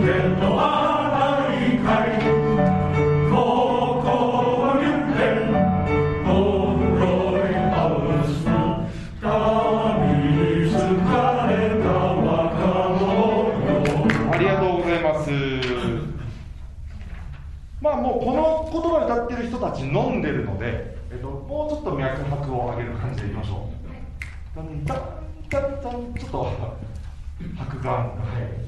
まあもうこの言葉を歌ってる人たち飲んでるので、もうちょっと脈拍を上げる感じでいきましょう。だんだんだんだんちょっと拍眼が早い。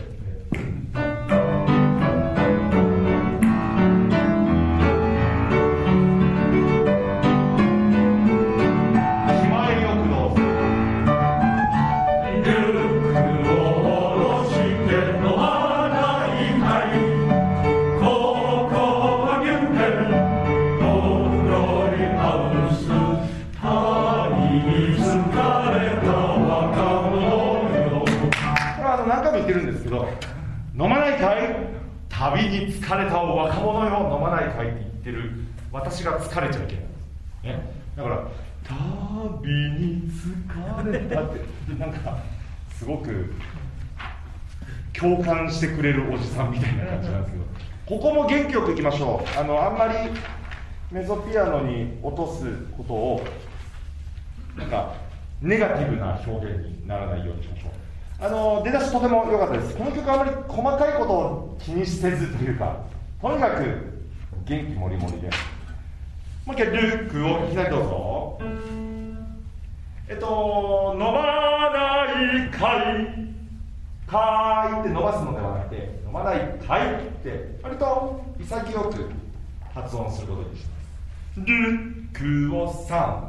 飲まないかい？旅に疲れた若者よ、飲まないかいって言ってる私が疲れちゃいけない、ね、だから旅に疲れたってなんかすごく共感してくれるおじさんみたいな感じなんですけど、ここも元気よくいきましょう。あんまりメゾピアノに落とすことをなんかネガティブな表現にならないようにしましょう。出だしとても良かったです。この曲はあまり細かいことを気にせずというか、とにかく元気もりもりで。もう一回ルックをいきなりどうぞ。飲まないかい、かいって伸ばすのではなくて、飲まないかいって割と潔く発音することにします。ルックを3、はい。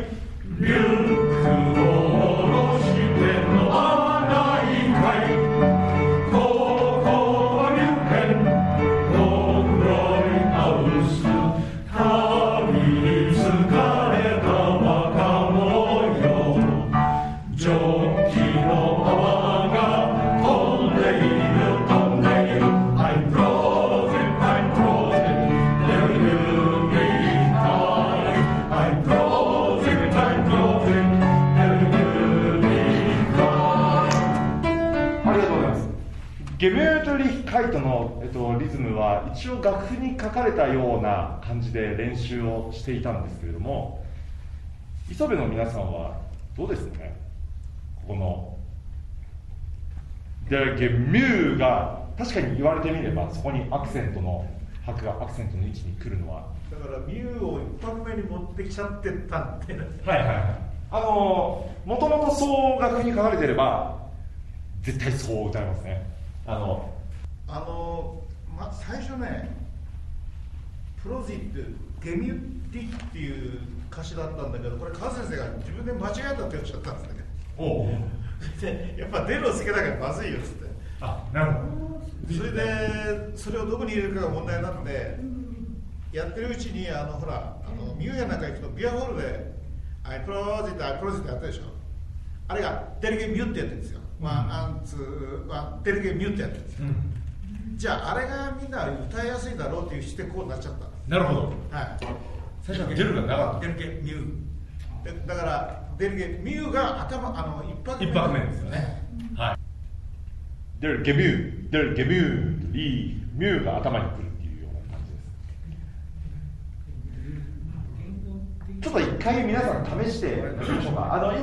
リュックを下ろして飲まないかい、ここはリュッケンのフロイハウス、旅に疲れた若者よ、ジョッキの泡が飛んでいる飛んでいる、I'm frozen, I'm frozen, there will be time, I'm frozen, I'm frozen, there will be time。 ありがとうございます。ゲミュートリヒカイトの、リズムは一応楽譜に書かれたような感じで練習をしていたんですけれども、磯部の皆さんはどうですね。ここのでゲミューが確かに言われてみればそこにアクセントの拍がアクセントの位置に来るのは、 だからミューを一拍目に持ってきちゃってたんで、 はいはいはい、もともとそう楽譜に書かれてれば絶対そう歌いますね。 最初ね、プロジってゲミュティっていう歌詞だったんだけど、これ川先生が自分で間違えたっておっしゃったんですけど、 おうでやっぱ出るをつけなきゃまずいよっつって、 あ、なるほど。 それでそれをどこに入れるかが問題になって、やってるうちにほらミューやなんか行くとビアホールでアイプロジットアイプロジットやったでしょ。あれがデルゲミュってやってるんですよ。ワンアンツーワンデルゲミュってやってるんですよ、じゃああれがみんな歌いやすいだろうっていうしてこうなっちゃった。 なるほど。 はい。 最初はデルがなかった。 デルゲミューだからデルゲミューが一拍目ですよね。はい。デルゲミュー、デルゲミュー、リーミューが頭に来るっていうような感じです。ちょっと一回皆さん試してみましょうか。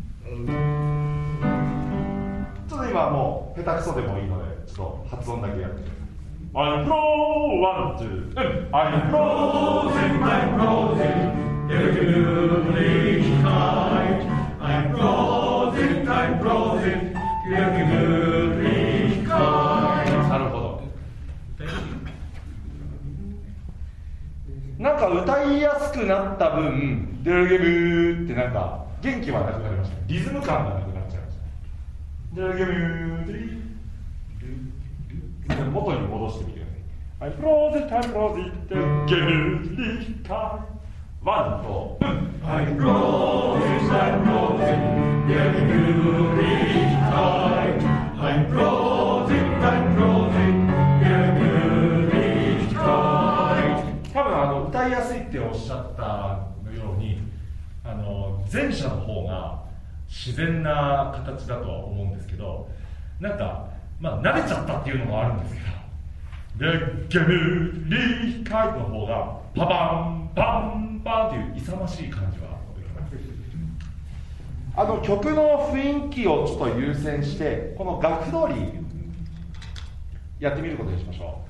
今もう下手くそでもいいのでちょっと発音だけやってください。I'm frozen, one, two, I'm frozen, I'm frozen, beautifully kind. I'm frozen, I'm frozen, beautifully kind. なるほど。なんか歌いやすくなった分、デルゲブーってなんか元気はなくなりました。リズム感がなくなっちゃいました。デルゲブー元に戻してみてください。I'm frozen, I'm frozen, beautifully kind. ワンと I'm frozen, I'm frozen, beautifully kind. I'm frozen, I'm frozen, beautifully kind. 多分歌いやすいっておっしゃったように前者の方が自然な形だとは思うんですけど、なんか慣れちゃったっていうのもあるんですけど、でゲムリーカイの方がパパンパンパンという勇ましい感じは曲の雰囲気をちょっと優先してこの楽譜通りやってみることにしましょう。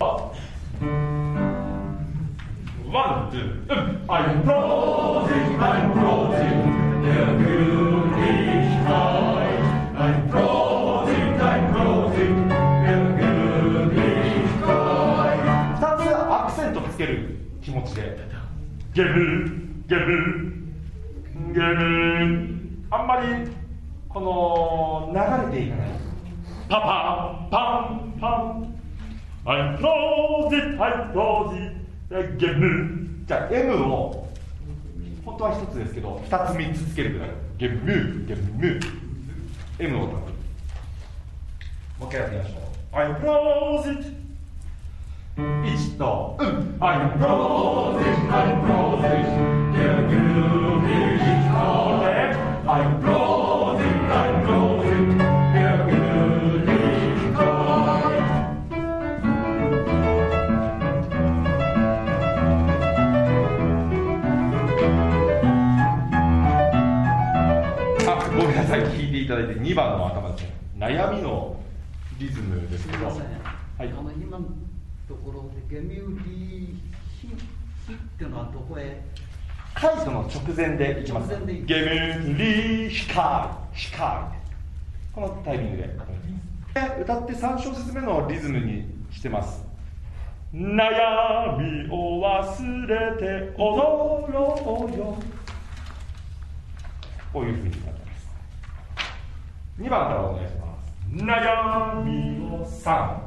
ワン、ツー、I'm floating, I'm floating, the beauty sky. I'm floating, I'm floating, the beauty sky. 2つアクセントつける気持ちで、ゲム、ゲム、ゲム。あんまりこの流れていかない。パパンパンパン。I'm floating, I'm floating. ゲムじゃあ M を本当は1つですけど2つ3つつけるくらいゲムゲム M をもう一回やってみましょう。 I'm floating 1とI'm floating, I'm floating ゲムゲム I'm floating, I'm floating ゲムゲムごめんなさい、弾いていただいて2番の頭ですね。悩みのリズムですけど、はい、 今のところでゲミュリヒっていうのはどこへ？ カイトの直前でいきます。ゲミュリヒカイヒカイ、このタイミングで歌って3小節目のリズムにしてます。悩みを忘れて踊ろうよ、こういうふうに歌ってます。2番からお願いします。悩みを3、はい。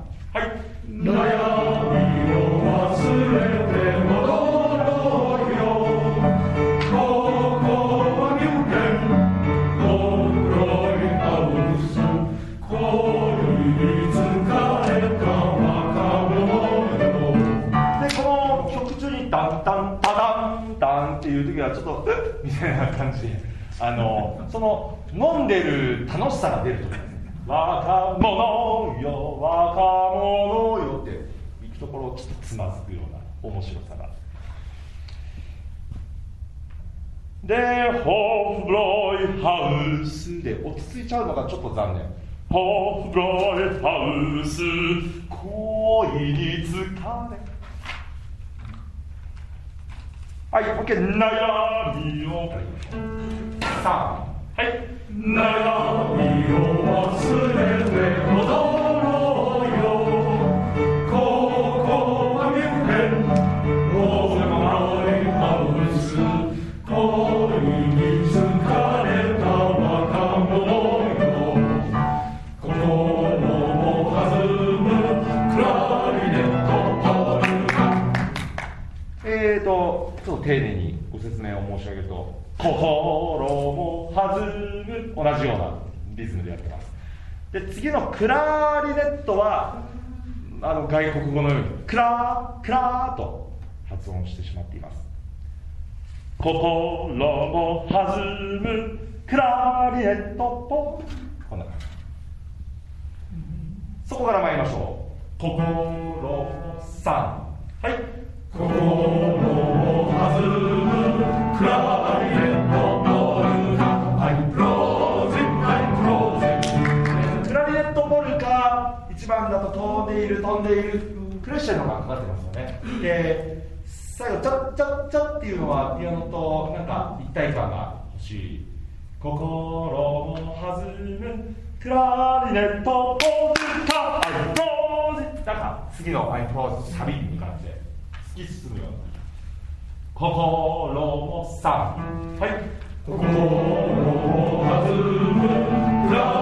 悩みを忘れて戻ろうよ、ここはミュンヘン、コンロイハウス、恋に疲れた若者よ。で、この曲中にタンタンタタンタンっていう時はちょっとみたいな感じでその飲んでる楽しさが出ると思います。若者よ若者よって行くところをちょっとつまずくような面白さが。でホフロイハウスで落ち着いちゃうのがちょっと残念。ホフロイハウス恋に疲れ、はい、OK。 悩みをから言いましょう。3、はい。悩みを忘れて踊ろうよ、ここはミュンヘン、オールマイハウス、恋に疲れた若者よ、心も弾むクラリネットポルカ。ちょっと丁寧にご説明を申し上げると、心も弾む、同じようなリズムでやってます。で次のクラリネットは外国語のようにクラークラーと発音してしまっています。心も弾むクラリネットポン、こんな感じ。そこから参りましょう。心も3、はい。心も弾むクラリネットポルカ、I'm frozen, I'm frozen。クラリネットポルカ、1番だと飛んでいる飛んでいるクレッシェンドがかかってますよね。で最後チャッチャッチャッっていうのはピアノとなんか一体感が欲しい。心も弾むクラリネットポルカ、I'm frozen。なんか次のI'm frozenサビに向かって突き進むような。心も3、はい。心も弾むクラ